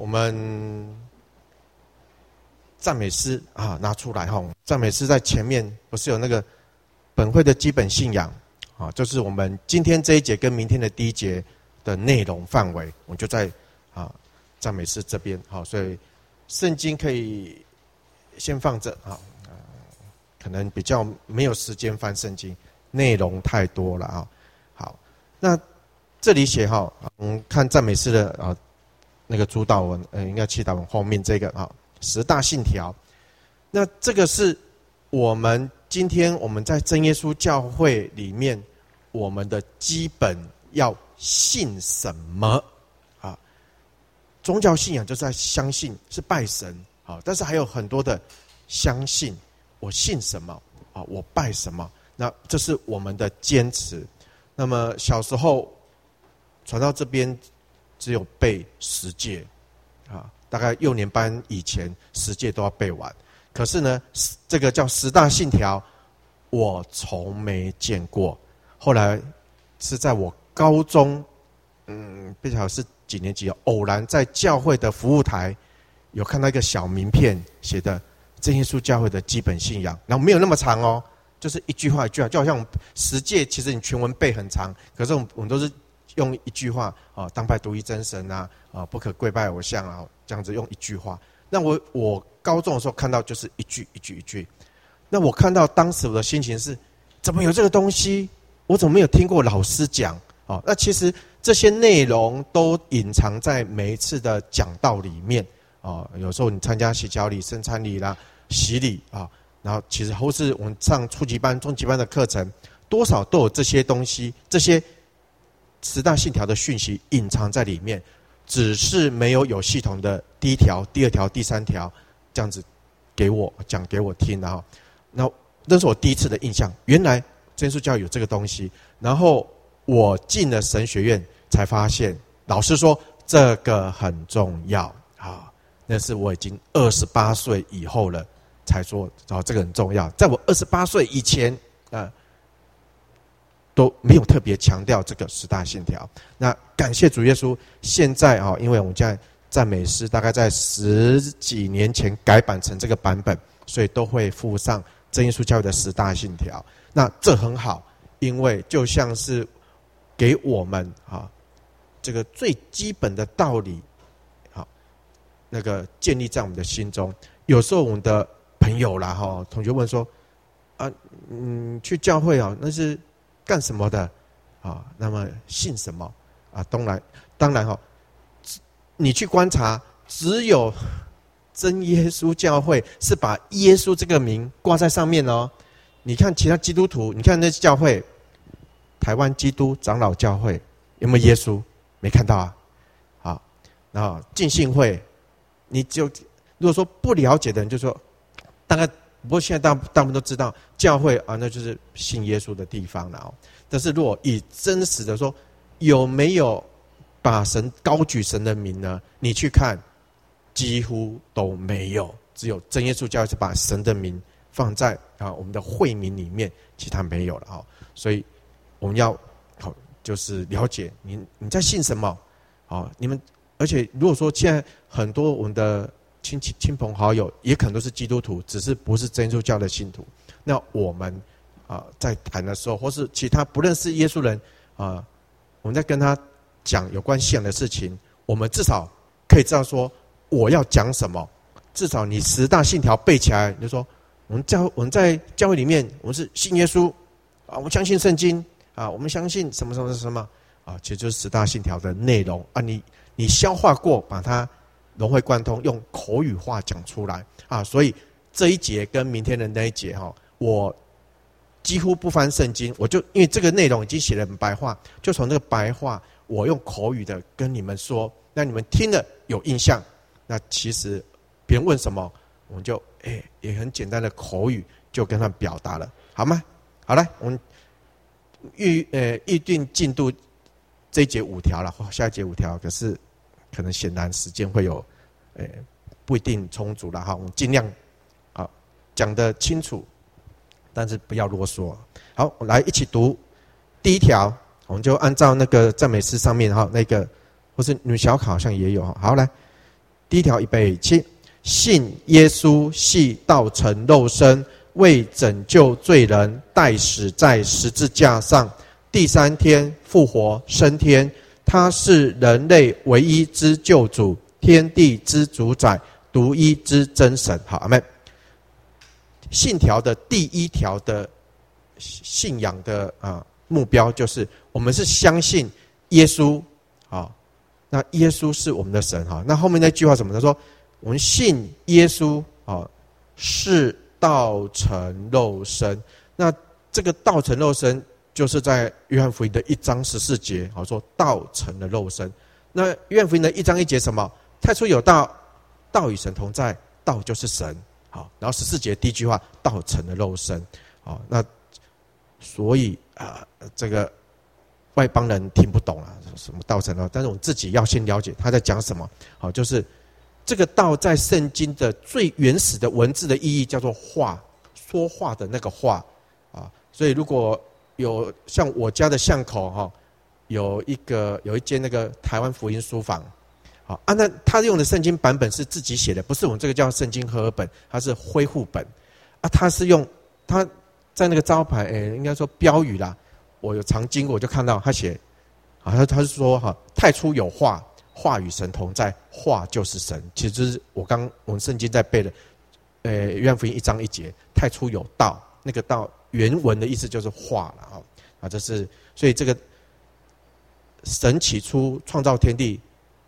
们赞美诗啊拿出来哈。赞美诗在前面不是有那个本会的基本信仰啊，就是我们今天这一节跟明天的第一节的内容范围，我们就在赞美诗这边好，所以圣经可以先放着啊，可能比较没有时间翻圣经，内容太多了啊。好，那这里写哈，看赞美诗的那个主导文，应该祈祷文后面这个10大信条。那这个是我们今天我们在真耶稣教会里面，我们的基本要信什么啊？宗教信仰就是在相信是拜神啊，但是还有很多的相信，我信什么啊？我拜什么？那这是我们的坚持。那么小时候传到这边，只有背10诫啊，大概幼年班以前10诫都要背完。可是呢，这个叫10大信条，我从没见过。后来是在我高中，不晓得是几年级，偶然在教会的服务台有看到一个小名片，写的真耶稣教会的基本信仰，然后没有那么长哦，就是一句话一句话，就好像10诫，其实你全文背很长，可是我们都是用一句话当拜独一真神不可跪拜偶像这样子用一句话。那我高中的时候看到就是一句一句一句。那我看到当时我的心情是，怎么有这个东西？我怎么没有听过老师讲？那其实这些内容都隐藏在每一次的讲道里面有时候你参加洗脚礼、圣餐礼啦、洗礼然后其实或是我们上初级班、中级班的课程，多少都有这些东西，这些10大信条的讯息隐藏在里面，只是没有系统的第1条、第2条、第3条这样子讲给我听那是我第一次的印象，原来真耶稣教会有这个东西。然后我进了神学院才发现，老师说这个很重要那是我已经28岁以后了才说这个很重要。在我28岁以前都没有特别强调这个10大信条。那感谢主耶稣，现在因为我们现在赞美诗大概在10几年前改版成这个版本，所以都会附上真耶稣教会的10大信条。那这很好，因为就像是给我们这个最基本的道理那个建立在我们的心中。有时候我们的朋友啦同学问说去教会那是干什么的那么信什么当然你去观察，只有真耶稣教会是把耶稣这个名挂在上面你看其他基督徒，你看那教会，台湾基督长老教会有没有耶稣？没看到然后浸信会，你如果说不了解的人就说，大概不过现在大部分都知道教会那就是信耶稣的地方了但是如果以真实的说，有没有把神高举神的名呢？你去看，几乎都没有。只有真耶稣教会是把神的名放在我们的会名里面，其他没有了所以我们要就是了解你在信什么你们。而且如果说现在很多我们的亲朋好友也可能都是基督徒，只是不是真耶稣教的信徒，那我们在谈的时候，或是其他不认识耶稣人我们在跟他讲有关信仰的事情，我们至少可以知道说我要讲什么。至少你10大信条背起来，你就说我们在教会里面，我们是信耶稣我们相信圣经我们相信什么什么什么其实就是10大信条的内容你消化过，把它融会贯通，用口语化讲出来所以这一节跟明天的那一节我几乎不翻圣经，我就因为这个内容已经写得很白话，就从那个白话我用口语的跟你们说，那你们听了有印象，那其实别人问什么，我们就也很简单的口语就跟他们表达了，好吗？好，来我们预定进度这一节5条了，下一节5条，可是可能显然时间会有不一定充足了我们尽量讲得清楚，但是不要啰嗦。好，我来一起读第1条，我们就按照那个赞美诗上面那个，或是女小考好像也有好，来第一条，预备起。信耶稣系道成肉身，为拯救罪人，代死在十字架上，第3天复活升天。他是人类唯一之救主，天地之主宰，独一之真神。好，阿们。信条的第一条的信仰的目标就是我们是相信耶稣啊，那耶稣是我们的神哈。那后面那句话什么？他说我们信耶稣啊，是道成肉身。那这个道成肉身，就是在约翰福音的1章14节，好说道成了肉身。那约翰福音的1章1节什么？太初有道，道与神同在，道就是神。好，然后14节第一句话，道成了肉身。好，那所以这个外邦人听不懂什么道成了，但是我们自己要先了解他在讲什么。好，就是这个道在圣经的最原始的文字的意义叫做话，说话的那个话啊。所以如果有像我家的巷口有一间那个台湾福音书房，好那他用的圣经版本是自己写的，不是我们这个叫圣经和合本，它是恢复本他是用他在那个招牌应该说标语啦，我有常经过我就看到他写他是说太初有话，话与神同在，话就是神。其实就是我们圣经在背的约翰福音1章1节，太初有道，那个道原文的意思就是话了这是所以这个神起初创造天地，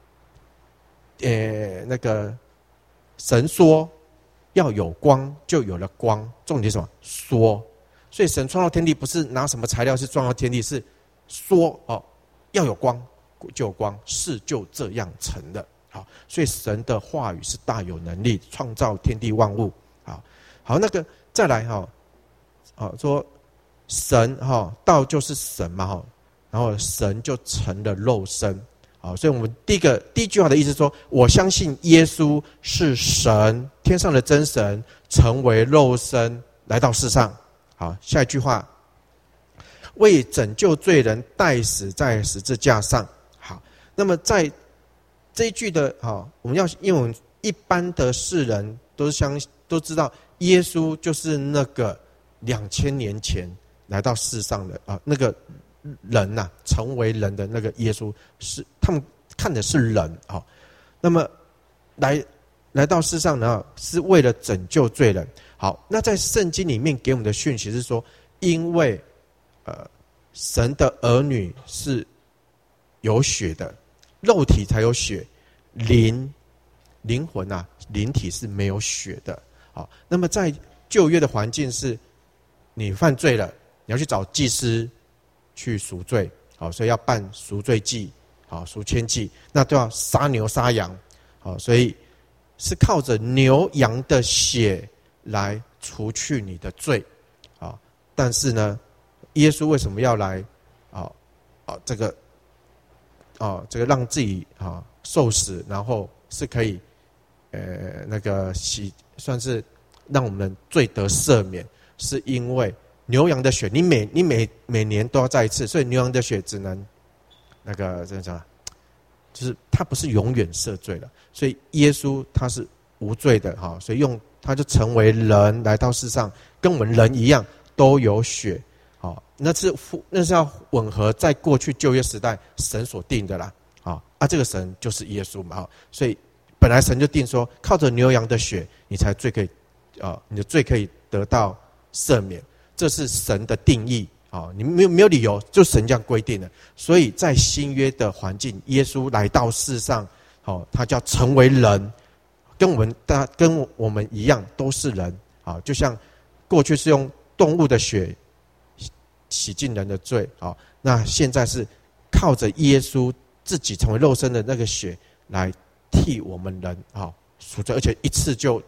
那个神说要有光，就有了光。重点是什么？说。所以神创造天地不是拿什么材料是创造天地，是说要有光就有光，事就这样成了。好，所以神的话语是大有能力创造天地万物。好，那个再来说神道就是神嘛然后神就成了肉身。好，所以我们第一句话的意思说，我相信耶稣是神，天上的真神，成为肉身来到世上。好，下一句话，为拯救罪人，代死在十字架上。好，那么在这一句的我们因为我们一般的世人都知道，耶稣就是那个2000年前来到世上的那个人成为人的那个耶稣，是他们看的是人那么来到世上呢，是为了拯救罪人。好，那在圣经里面给我们的讯息是说，因为神的儿女是有血的，肉体才有血，灵魂灵体是没有血的。好，那么在旧约的环境是，你犯罪了，你要去找祭司去赎罪。好，所以要办赎罪祭，好，赎愆祭，那都要杀牛杀羊。好，所以是靠着牛羊的血来除去你的罪。但是呢，耶稣为什么要来这个让自己受死，然后是可以那个算是让我们罪得赦免，是因为牛羊的血，你每年都要再一次，所以牛羊的血只能那个怎么讲，就是他不是永远赦罪了，所以耶稣他是无罪的所以他就成为人来到世上，跟我们人一样都有血。那是要吻合在过去旧约时代神所定的啦。这个神就是耶稣嘛。所以本来神就定说，靠着牛羊的血，你才罪可以你的罪可以得到赦免，这是神的定义。你没有理由，就神这样规定的。所以在新约的环境，耶稣来到世上，他叫成为人，跟我们一样都是人。就像过去是用动物的血洗净人的罪，那现在是靠着耶稣自己成为肉身的那个血来替我们人赎罪，而且一次就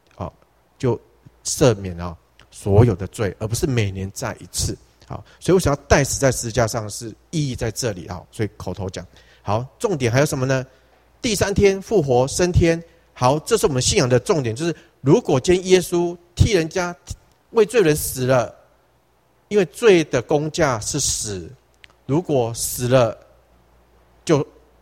赦免所有的罪，而不是每年再一次。所以我想要代死在十字架上是意义在这里。所以口头讲好，重点还有什么呢？第3天复活升天。好，这是我们信仰的重点，就是如果今天耶稣替人家为罪人死了，因为罪的工价是死，如果死了就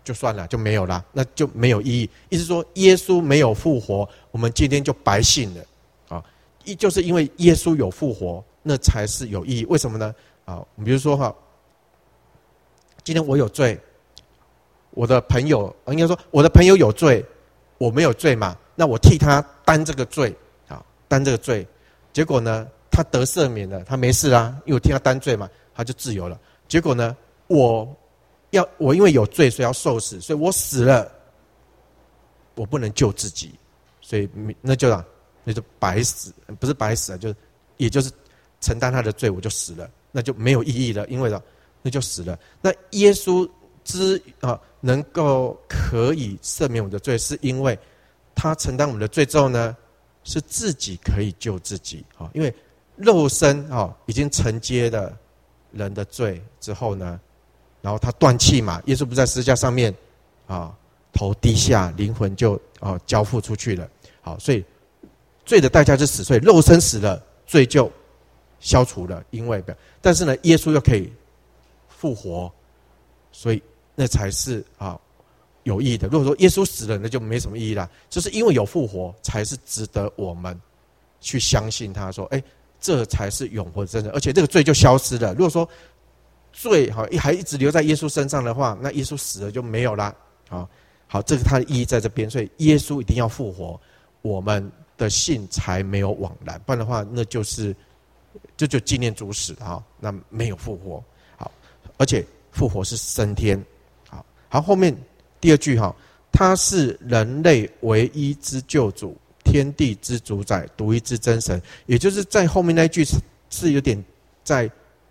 就算了，就没有了，那就没有意义。意思说，耶稣没有复活，我们今天就白信了啊！就是因为耶稣有复活，那才是有意义。为什么呢？啊，比如说哈，今天我有罪，我的朋友应该说我的朋友有罪，我没有罪嘛，那我替他担这个罪啊，担这个罪，结果呢，他得赦免了，他没事啊，因为我替他担罪嘛，他就自由了。结果呢，我因为有罪，所以要受死，所以我死了，我不能救自己，所以那就白死，不是白死了，也就是承担他的罪，我就死了，那就没有意义了，因为那就死了。那耶稣能够可以赦免我们的罪，是因为他承担我们的罪之后呢，是自己可以救自己啊，因为肉身已经承接了人的罪之后呢。然后他断气嘛，耶稣不在十字架上面头低下，灵魂就交付出去了。好，所以罪的代价是死，所以肉身死了，罪就消除了。但是呢，耶稣又可以复活，所以那才是有意义的。如果说耶稣死了，那就没什么意义了。就是因为有复活，才是值得我们去相信他说，这才是永活的真神，而且这个罪就消失了。如果说罪还一直留在耶稣身上的话，那耶稣死了就没有了。好，这个它的意义在这边，所以耶稣一定要复活，我们的信才没有枉然，不然的话，那就纪念主死那没有复活。好，而且复活是升天。好，后面第二句他是人类唯一之救主，天地之主宰，独一之真神。也就是在后面那一句是有点在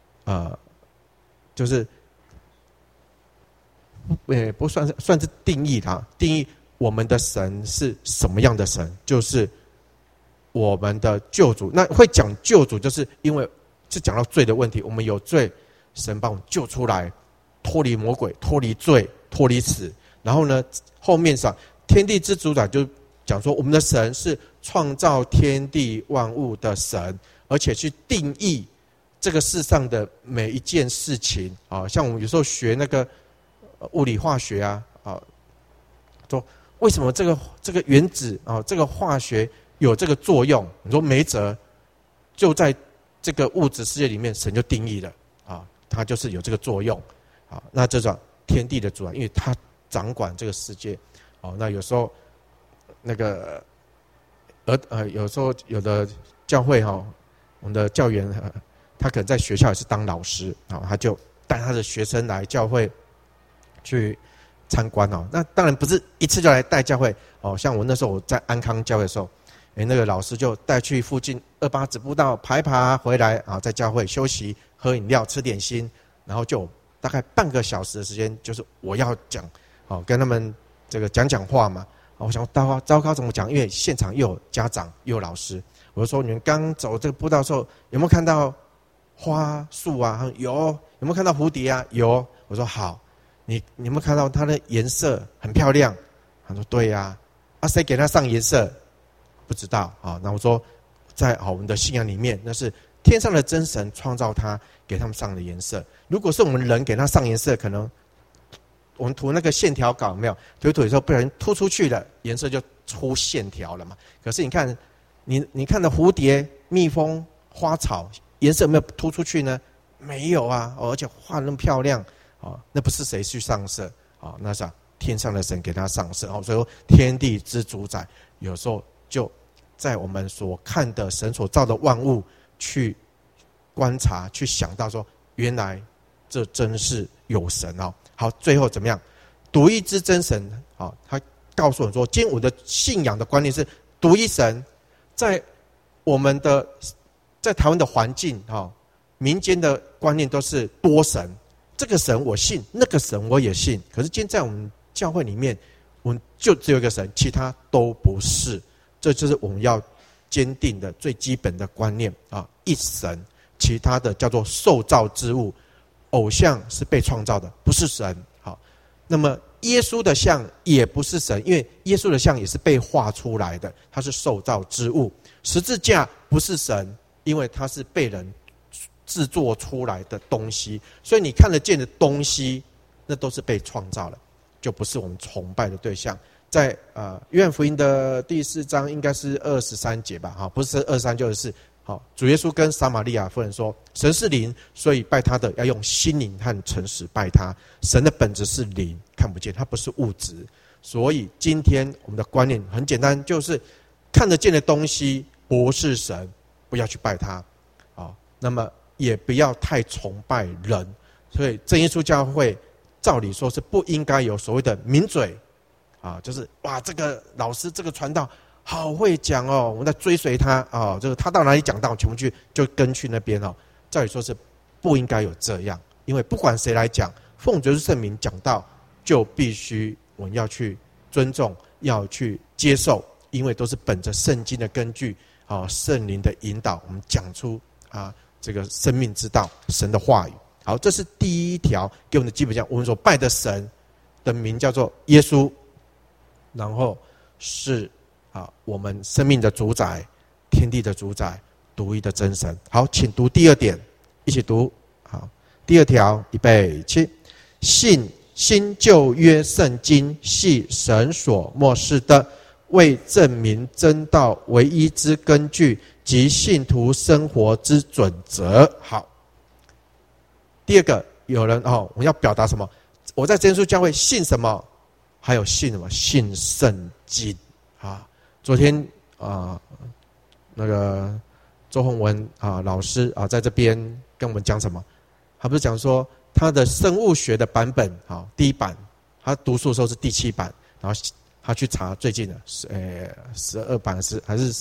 就是不算是定义它，定义我们的神是什么样的神，就是我们的救主。那会讲救主，就是因为是讲到罪的问题，我们有罪，神把我们救出来，脱离魔鬼，脱离罪，脱离死。然后呢，后面上天地之主宰就讲说，我们的神是创造天地万物的神，而且去定义这个世上的每一件事情像我们有时候学那个物理化学说为什么这个原子这个化学有这个作用？你说没辙，就在这个物质世界里面，神就定义了它就是有这个作用那这种天地的主宰，因为他掌管这个世界那有时候那个有时候有的教会我们的教员他可能在学校也是当老师他就带他的学生来教会去参观那当然不是一次就来带教会像我那时候我在安康教会的时候，那个老师就带去附近28子步道爬回来在教会休息喝饮料吃点心，然后就大概半个小时的时间，就是我要讲跟他们这个讲话嘛我想糟糕怎么讲，因为现场又有家长又有老师，我就说你们刚走这个步道的时候有没有看到花树有没有看到蝴蝶有。我说好，你有没有看到它的颜色很漂亮？他说对呀。谁给它上颜色？不知道那我说在我们的信仰里面，那是天上的真神创造它，给他们上的颜色。如果是我们人给它上颜色，可能我们涂那个线条稿有没有涂的时候不小心突出去了，颜色就出线条了嘛。可是你看你看的蝴蝶、蜜蜂、花草颜色有没有突出去呢？没有而且画那么漂亮那不是谁去上色那是天上的神给他上色所以说天地之主宰有时候就在我们所看的神所造的万物去观察，去想到说原来这真是有神好，最后怎么样？独一之真神他告诉我说，今天我的信仰的观念是独一神。在我们的在台湾的环境民间的观念都是多神，这个神我信，那个神我也信。可是今天在我们教会里面，我们就只有一个神，其他都不是。这就是我们要坚定的最基本的观念一神，其他的叫做受造之物。偶像是被创造的，不是神。好，那么耶稣的像也不是神，因为耶稣的像也是被画出来的，它是受造之物。十字架不是神，因为它是被人制作出来的东西，所以你看得见的东西，那都是被创造了。 就不是我们崇拜的对象。在约翰福音的第4章应该是23节吧，不是23就是好，主耶稣跟撒玛利亚妇人说：“神是灵，所以拜他的要用心灵和诚实拜他。神的本质是灵，看不见，它不是物质。所以今天我们的观念很简单，就是看得见的东西不是神，不要去拜他。那么也不要太崇拜人。所以真耶稣教会照理说是不应该有所谓的名嘴就是哇，这个老师这个传道好会讲哦，我们在追随他就是他到哪里讲道，全部就跟去那边照理说是不应该有这样，因为不管谁来讲，奉主耶稣圣名讲道，就必须我们要去尊重，要去接受，因为都是本着圣经的根据圣灵的引导，我们讲出这个生命之道，神的话语。好，这是第一条给我们的基本讲，我们所拜的神的名叫做耶稣，然后是我们生命的主宰，天地的主宰，独一的真神。好，请读第2点，一起读。好，第2条，预备起。信新旧约圣经系神所默示的，为证明真道唯一之根据及信徒生活之准则。好，第2个，有人我们要表达什么？我在真耶稣教会信什么？还有信什么？信圣经昨天那个周鸿文老师在这边跟我们讲什么？他不是讲说他的生物学的版本第1版，他读书的时候是第7版，然后他去查最近的12版还是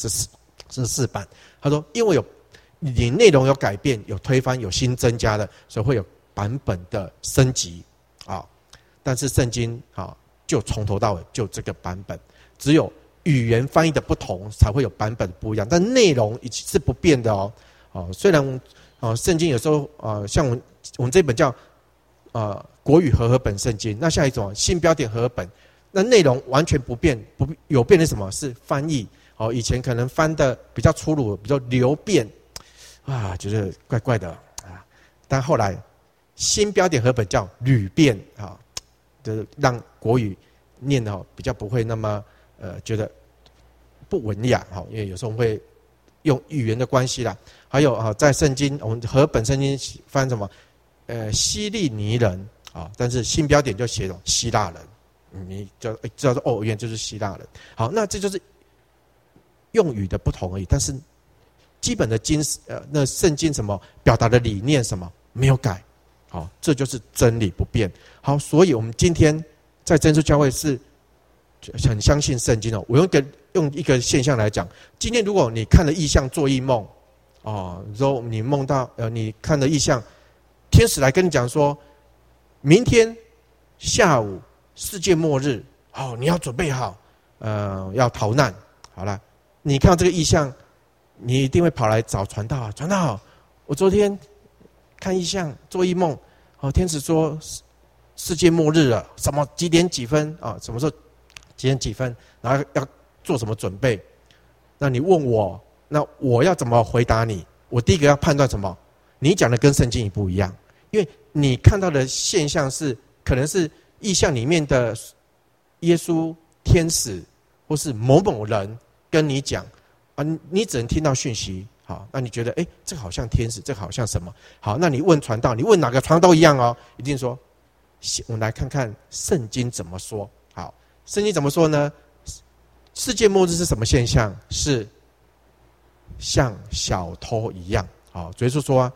14版。他说因为你内容有改变、有推翻、有新增加的，所以会有版本的升级但是圣经就从头到尾就这个版本，只有语言翻译的不同才会有版本不一样，但内容是不变的虽然圣经有时候像我们这本叫国语和合本圣经，那下一种新标点和合本，那内容完全不变，有变的什么是翻译以前可能翻的比较粗鲁，比较流变觉得怪怪的但后来新标点和本叫屡变就是让国语念的比较不会那么觉得不文雅因为有时候会用语言的关系啦。还有在圣经我们和本圣经翻什么希利尼人但是新标点就写成希腊人，你就知道说原来就是希腊人。好，那这就是用语的不同而已，但是基本的那圣经什么表达的理念什么没有改。好，这就是真理不变。好，所以我们今天在真耶稣教会是很相信圣经我用一个现象来讲，今天如果你看了异象做异梦说你梦到你看了异象，天使来跟你讲说明天下午世界末日你要准备好要逃难。好了，你看到这个异象，你一定会跑来找传道传道，我昨天看异象做异梦天使说世界末日了，什么几点几分什么时候几点几分，然后要做什么准备。那你问我，那我要怎么回答你？我第一个要判断什么？你讲的跟圣经也不一样，因为你看到的现象是可能是异象里面的耶稣、天使或是某某人跟你讲你只能听到讯息。好，那你觉得这个好像天使，这个好像什么？好，那你问传道，你问哪个传道都一样一定说我们来看看圣经怎么说。好，圣经怎么说呢？世界末日是什么现象？是像小偷一样。主耶稣说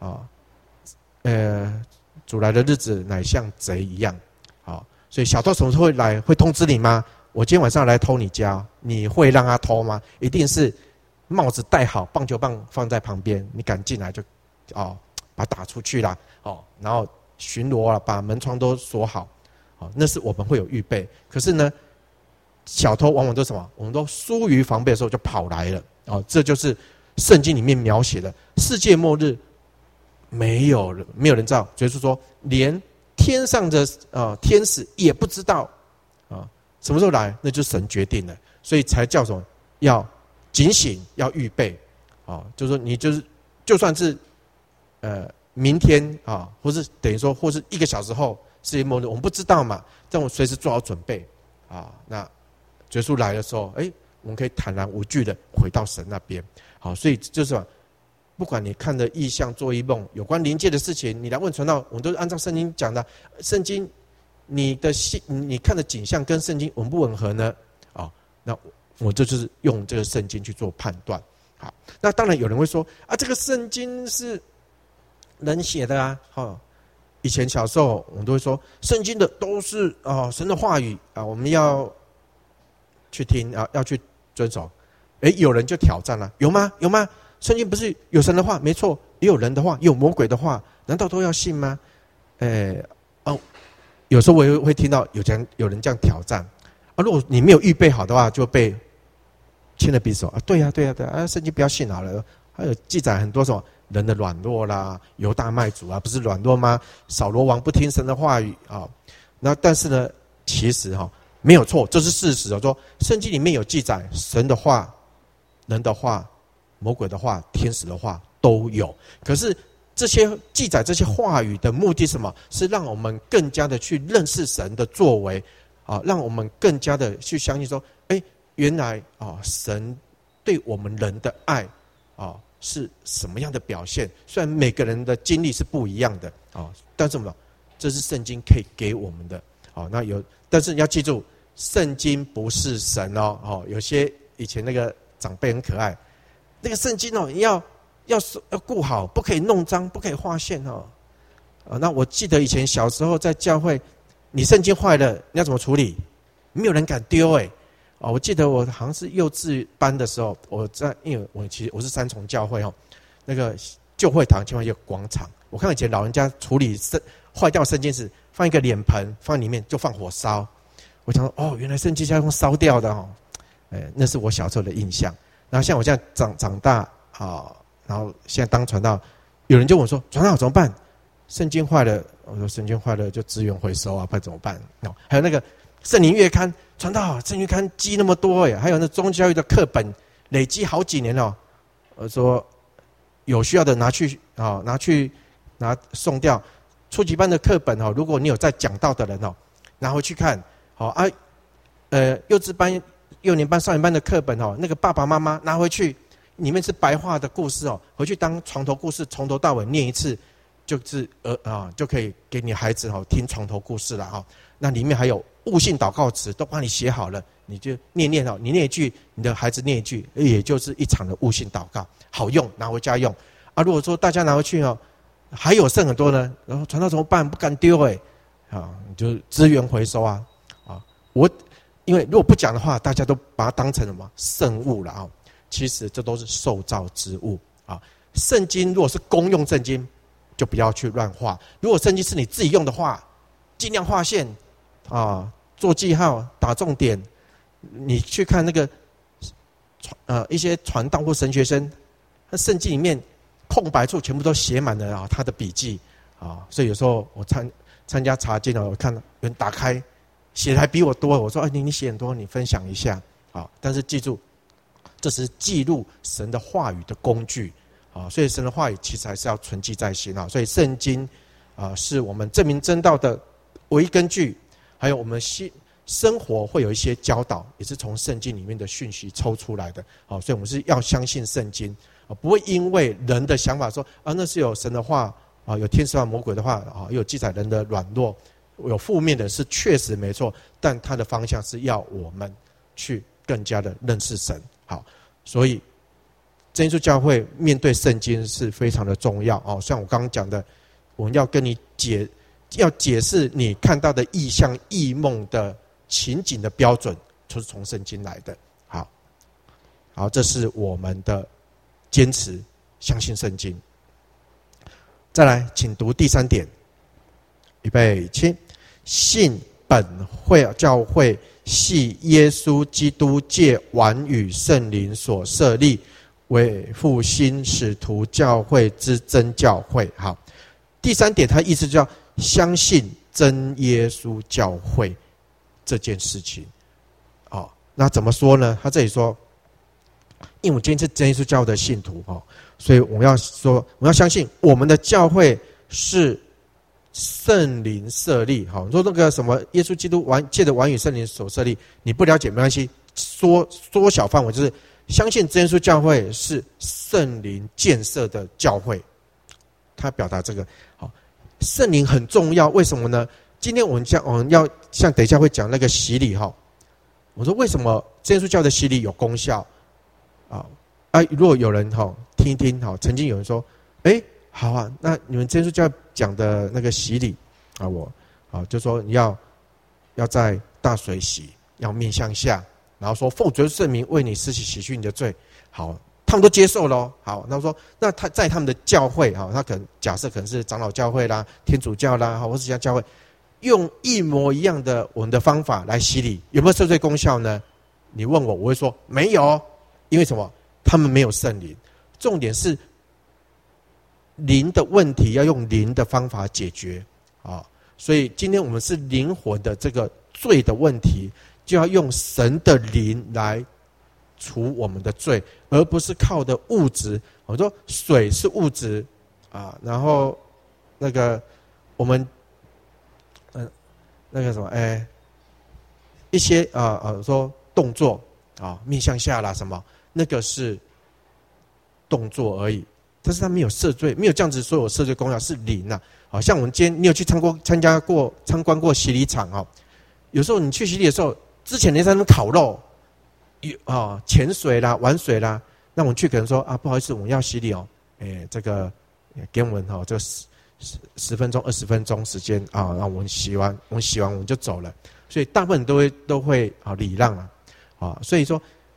主来的日子乃像贼一样。好，所以小偷什么时候会来？会通知你吗？我今天晚上来偷你家，你会让他偷吗？一定是帽子戴好，棒球棒放在旁边，你敢进来就把他打出去啦然后巡逻把门窗都锁好那是我们会有预备。可是呢，小偷往往都什么？我们都疏于防备的时候就跑来了这就是圣经里面描写的世界末日。没有人知道，所以说连天上的天使也不知道什么时候来，那就是神决定了，所以才叫什么要警醒，要预备就是说你就算是明天或是等于说或是1个小时后世界末日，我们不知道嘛，但我随时做好准备啊。那耶稣来的时候，我们可以坦然无惧的回到神那边。好，所以就是不管你看的异象、做异梦，有关灵界的事情，你来问传道，我们都是按照圣经讲的。圣经你看的景象跟圣经吻不吻合呢？那我就是用这个圣经去做判断。好，那当然有人会说这个圣经是人写的啊。以前小时候我们都会说，圣经的都是神的话语啊，我们要去听啊，要去遵守。有人就挑战了，有吗？有吗？圣经不是有神的话？没错，也有人的话，也有魔鬼的话，难道都要信吗？有时候我也会听到有人这样挑战如果你没有预备好的话，就被牵了鼻手对呀，圣经不要信好了。还有记载很多什么人的软弱啦，犹大卖主不是软弱吗？扫罗王不听神的话语那但是呢，其实没有错，这是事实说圣经里面有记载神的话、人的话、魔鬼的话、天使的话都有。可是这些记载这些话语的目的是什么？是让我们更加的去认识神的作为让我们更加的去相信说，原来神对我们人的爱是什么样的表现？虽然每个人的经历是不一样的但是什么？这是圣经可以给我们的但是你要记住，圣经不是神有些以前那个长辈很可爱，那个圣经要顾好，不可以弄脏，不可以划线那我记得以前小时候在教会，你圣经坏了，你要怎么处理？没有人敢丢我记得我好像是幼稚班的时候，因为我是三重教会那个旧会堂前面有广场，我看以前老人家处理坏掉圣经时，放一个脸盆放里面就放火烧。我想说原来圣经是要用烧掉的那是我小时候的印象。然后像我现在长大然后现在当传道，有人就问我说，传道怎么办？圣经坏了，我说圣经坏了就资源回收不然怎么办？还有那个圣灵月刊，传道圣灵月刊积那么多还有那宗教教育的课本累积好几年我说有需要的拿去送掉。初级班的课本如果你有在讲道的人拿回去看幼稚班、幼年班、少年班的课本那个爸爸妈妈拿回去，里面是白话的故事回去当床头故事，从头到尾念一次，就是就可以给你孩子听床头故事了那里面还有悟性祷告词都帮你写好了，你就念你念一句，你的孩子念一句，也就是一场的悟性祷告，好用，拿回家用如果说大家拿回去还有剩很多呢，然后传道怎么办？不敢丢你就资源回收因为如果不讲的话，大家都把它当成什么圣物了其实这都是受造之物圣经如果是公用圣经，就不要去乱画；如果圣经是你自己用的话，尽量划线做记号、打重点。你去看那个一些传道或神学生，那圣经里面空白处全部都写满了他的笔记所以有时候我参加查经我看有人打开写的还比我多，我说你写很多，你分享一下但是记住，这是记录神的话语的工具所以神的话语其实还是要存记在心所以圣经是我们证明真道的唯一根据，还有我们生活会有一些教导，也是从圣经里面的讯息抽出来的所以我们是要相信圣经不会因为人的想法说那是有神的话有天使话、魔鬼的话有记载人的软弱，有负面的是确实没错，但它的方向是要我们去更加的认识神所以真耶稣教会面对圣经是非常的重要像我刚刚讲的，我们要跟你解释你看到的异象、异梦的情景的标准，就是从圣经来的。好，这是我们的坚持，相信圣经。再来，请读第3点。预备起，信本会教会系耶稣基督借晚与圣灵所设立，为复兴使徒教会之真教会。好，第3点，它意思叫相信真耶稣教会这件事情。那怎么说呢？他这里说，因为我今天是真耶稣教的信徒所以我们要相信我们的教会是圣灵设立。好，说那个什么耶稣基督借着完与圣灵所设立，你不了解没关系，缩小范围，就是相信真耶稣教会是圣灵建设的教会。他表达这个好，圣灵很重要，为什么呢？今天我们要像等一下会讲那个洗礼哈。我说为什么真耶稣教的洗礼有功效如果有人听一听曾经有人说，好啊，那你们真耶稣教讲的那个洗礼就说你要在大水洗，要面向下，然后说奉主圣名为你施洗洗去你的罪，好，他们都接受咯。好，那说那他在他们的教会他可能假设可能是长老教会啦、天主教啦或是其他教会，用一模一样的我们的方法来洗礼，有没有赦罪功效呢？你问我会说没有，因为什么？他们没有圣灵。重点是灵的问题要用灵的方法解决所以今天我们是灵魂的这个罪的问题，就要用神的灵来除我们的罪，而不是靠的物质。我说水是物质然后那个我们那个什么一些说动作面向下啦什么，那个是动作而已，但是他没有赦罪，没有这样子说有赦罪功效，是灵好像我们今天你有去参观过洗礼场有时候你去洗礼的时候，之前你在那边烤肉潜水啦玩水啦，那我们去可能说不好意思，我们要洗礼这个给我们这10分钟20分钟时间让我们洗完我们就走了，所以大部分人都会礼让所以说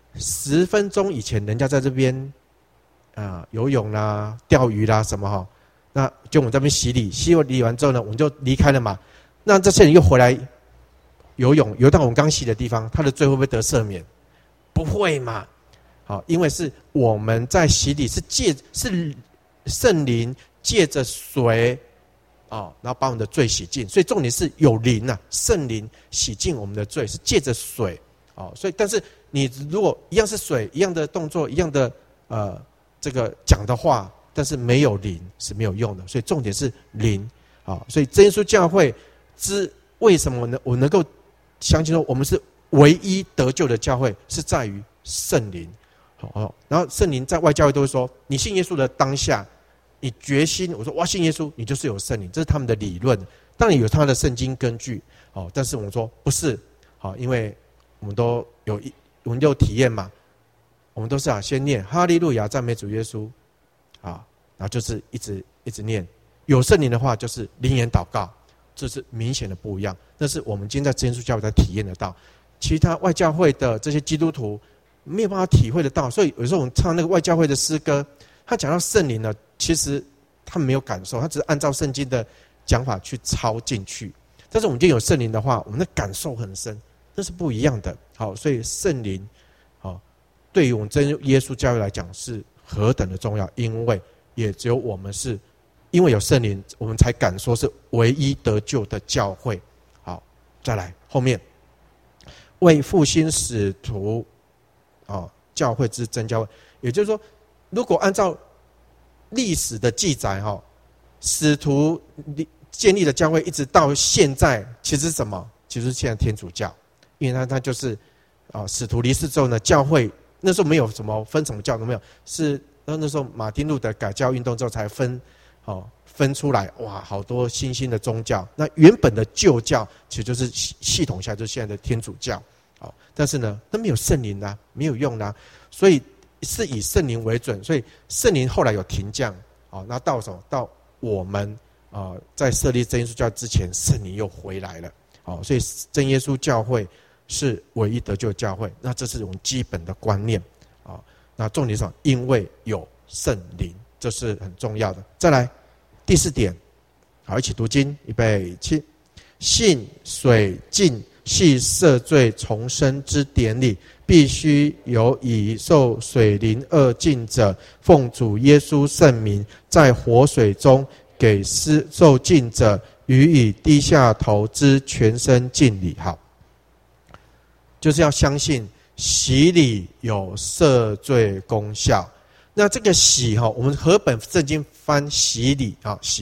10分钟以前人家在这边游泳啦钓鱼啦什么那就我们这边洗礼完之后呢，我们就离开了嘛。那这些人又回来游到我们刚洗的地方，他的罪会不会得赦免？不会嘛。因为是我们在洗礼是圣灵借着水然后把我们的罪洗净，所以重点是有灵圣灵洗净我们的罪是借着水所以但是你如果一样是水，一样的动作，一样的这个讲的话，但是没有灵是没有用的，所以重点是灵所以真耶稣教会为什么呢？我能够相信说我们是唯一得救的教会，是在于圣灵然后圣灵在外教会都会说，你信耶稣的当下，你决心我说我要信耶稣，你就是有圣灵，这是他们的理论，当然有他的圣经根据但是我们说不是因为我们有体验嘛，我们都是先念哈利路亚赞美主耶稣然后就是一直念，有圣灵的话就是灵言祷告，这是明显的不一样，那是我们今天在真耶稣教会才体验得到，其他外教会的这些基督徒没有办法体会得到。所以有时候我们唱那个外教会的诗歌，他讲到圣灵呢，其实他没有感受，他只是按照圣经的讲法去抄进去，但是我们今天有圣灵的话，我们的感受很深，那是不一样的。所以圣灵对于我们真耶稣教会来讲是何等的重要，因为也只有我们是因为有圣灵，我们才敢说是唯一得救的教会。好，再来后面为复兴使徒教会之真教会，也就是说如果按照历史的记载使徒建立的教会一直到现在，其实是什么？其实是现在天主教，因为他就是使徒离世之后呢，教会那时候没有什么分什么教都没有，是那时候马丁路德改教运动之后才分出来，哇，好多新兴的宗教。那原本的旧教其实就是系统下就是现在的天主教但是呢，那没有圣灵没有用所以是以圣灵为准，所以圣灵后来有停降那到什么？到我们在设立真耶稣教之前，圣灵又回来了所以真耶稣教会是唯一得救的教会，那这是我们基本的观念那重点上，因为有圣灵，这是很重要的。再来第4点，好，一起读经，预备起。信水浸系赦罪重生之典礼，必须由已受水淋2浸者，奉主耶稣圣名，在活水中给受浸者予以低下头之全身敬礼。好，就是要相信洗礼有赦罪功效。那这个洗我们和本圣经翻洗礼洗，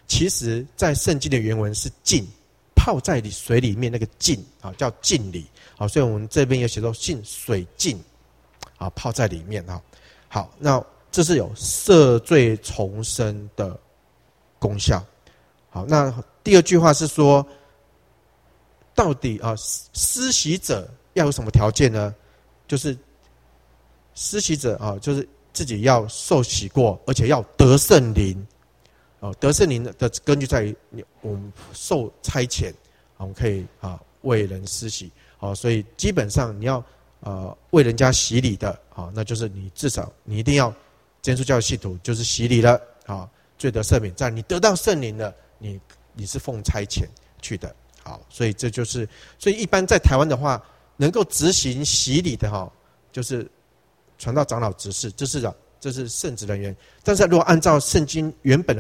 其实在圣经的原文是浸，泡在水里面那个浸啊，叫浸礼。好，所以我们这边有写作浸水浸啊，泡在里面哈。好，那这是有赦罪重生的功效。好，那第二句话是说，到底啊，施洗者要有什么条件呢？就是施洗者啊，就是自己要受洗过，而且要得圣灵。哦，得圣灵的根据在于我们受差遣，我们可以啊为人施洗。好，所以基本上你要为人家洗礼的，好，那就是你至少你一定要基督教的信徒就是洗礼了，啊，罪得赦免，在你得到圣灵了，你是奉差遣去的。好，所以这就是所以一般在台湾的话，能够执行洗礼的哈，就是传道长老执事，这是圣职人员。但是如果按照圣经原本的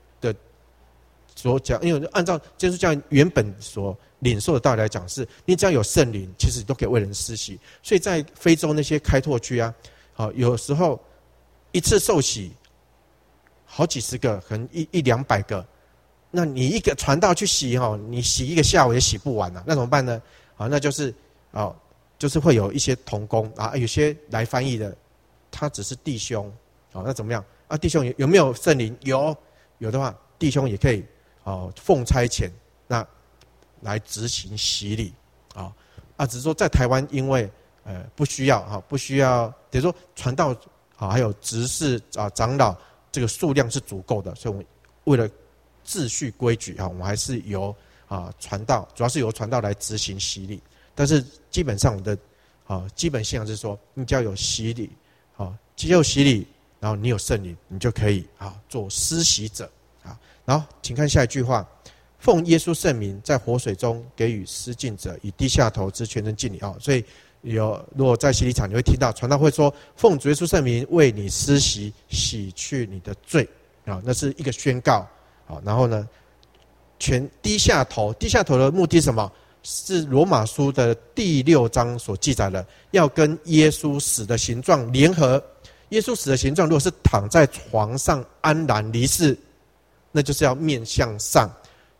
所讲，因为按照基督教原本所领受的道理来讲，是你只要有圣灵，其实都可以为人施洗。所以在非洲那些开拓区啊，有时候一次受洗好几十个，可能一两百个，那你一个传道去洗你洗一个下午也洗不完啊，那怎么办呢？那就是就是会有一些同工啊，有些来翻译的，他只是弟兄，那怎么样啊？弟兄有没有圣灵？有的话，弟兄也可以奉差遣那来执行洗礼只是说在台湾，因为不需要，等于说传道还有执事长老这个数量是足够的，所以我们为了秩序规矩我们还是由传道，主要是由传道来执行洗礼。但是基本上我们的基本信仰是说，你只要有洗礼，只有洗礼，然后你有圣灵，你就可以做施洗者然后请看下一句话，奉耶稣圣名，在活水中给予施浸者，以低下头之全身敬礼所以如果在洗礼场，你会听到传道会说，奉主耶稣圣名为你施洗，洗去你的罪那是一个宣告然后呢，全低下头，低下头的目的是什么？是罗马书的第6章所记载的，要跟耶稣死的形状联合。耶稣死的形状，如果是躺在床上安然离世，那就是要面向上。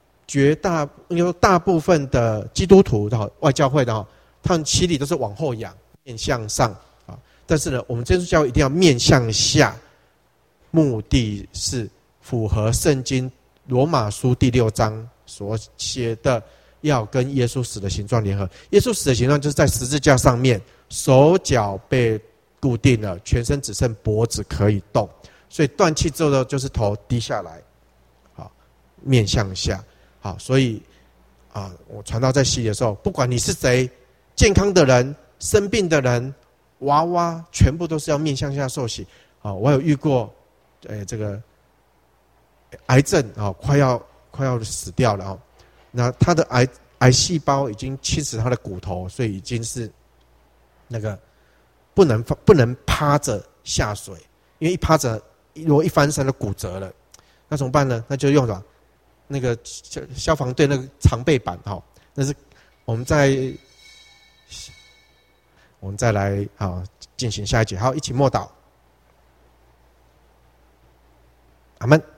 大部分的基督徒外教会的他们洗礼都是往后仰，面向上但是呢，我们基督教一定要面向下，目的是符合圣经罗马书第6章所写的，要跟耶稣死的形状联合。耶稣死的形状就是在十字架上面，手脚被固定了，全身只剩脖子可以动，所以断气之后呢，就是头低下来面向下所以我传道在洗礼的时候，不管你是谁，健康的人、生病的人、娃娃，全部都是要面向下受洗我有遇过这个癌症快要死掉了那他的癌细胞已经侵蚀他的骨头，所以已经是那个不能趴着下水，因为一趴着，如果一翻身就骨折了，那怎么办呢？那就用什么？那个消防队那个长背板那是我们再来进行下一节，好，一起默祷，阿们。